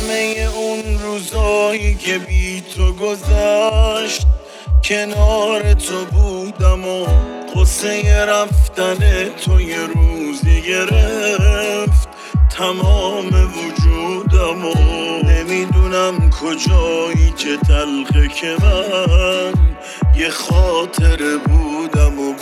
همه اون روزایی که بی تو گذشت کنار تو بودم و قصه رفتن تو یه روزی گرفت تمام وجودم و نمیدونم کجایی که تلخه که من یه خاطره بودم و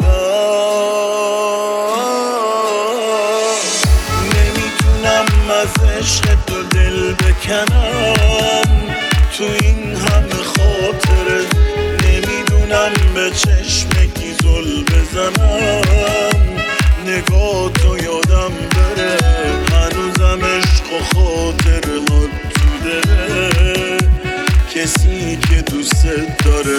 نمیتونم از عشق تو دل بکنم تو این همه خاطره نمیدونم به چشمکی زل بزنم نگاه تو یادم بره هنوزم عشق و خاطره ها تو دله کسی که دوست داره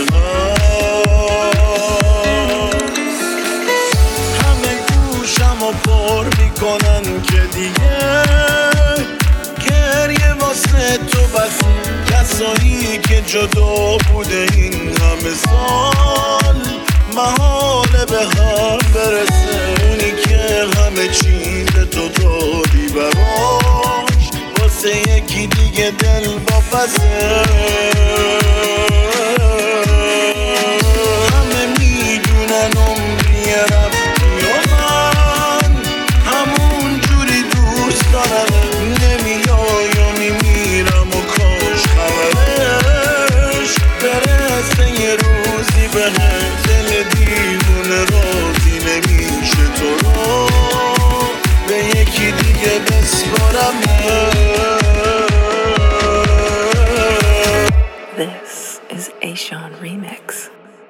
همه گوشم و پر میکنن که دیگه گریه واسه تو بس کسایی که جدا بوده این همه سال محاله به هم برسه اونی که همه چیز تو دادی براش واسه یکی دیگه دل واپسه همه میدونن عمری رفتی و من همون جوری دوست دارم نمیای و میمیرم و کاش خبرش برسه یه روزی بهم دل دیوونه راضی نمیشه تو رو به یکی دیگه بسپارم This is Ashawn Remix.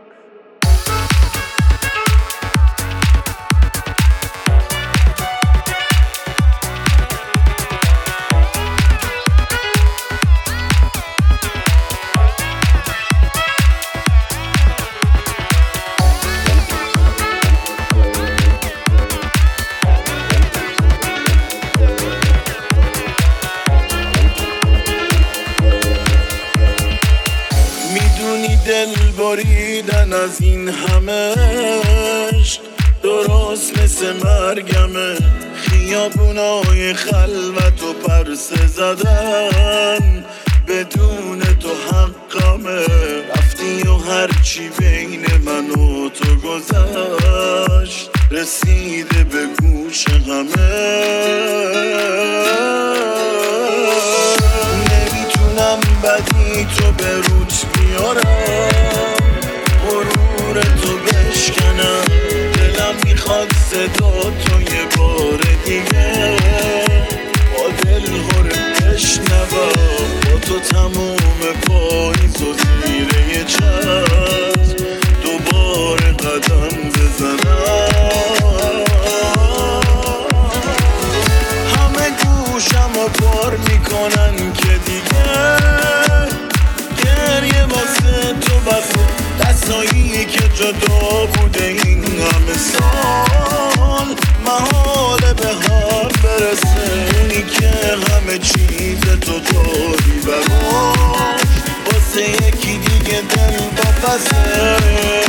دل بریدن از این همه عشق درست مثل مرگمه خیابونای خلوت و پرسه زدن بدون تو حقمه رفتی و هرچی بین من و تو گذشت رسیده به گوش همه نمیتونم بدی تو به روت بیارم غرور تو بشکنم دلم میخواد صدا تو یه بار دیگه با دل هره بشنوم با تو تموم پاییز و زیر یه چشم دوباره قدم بزنم همه گوشم رو پر میکنن که دیگه گریه واسه تو بسه دستایی که جدا بوده این همه سال محاله به هم برسه اونی که همه چیز تو داری براش واسه یکی دیگه دل واپسه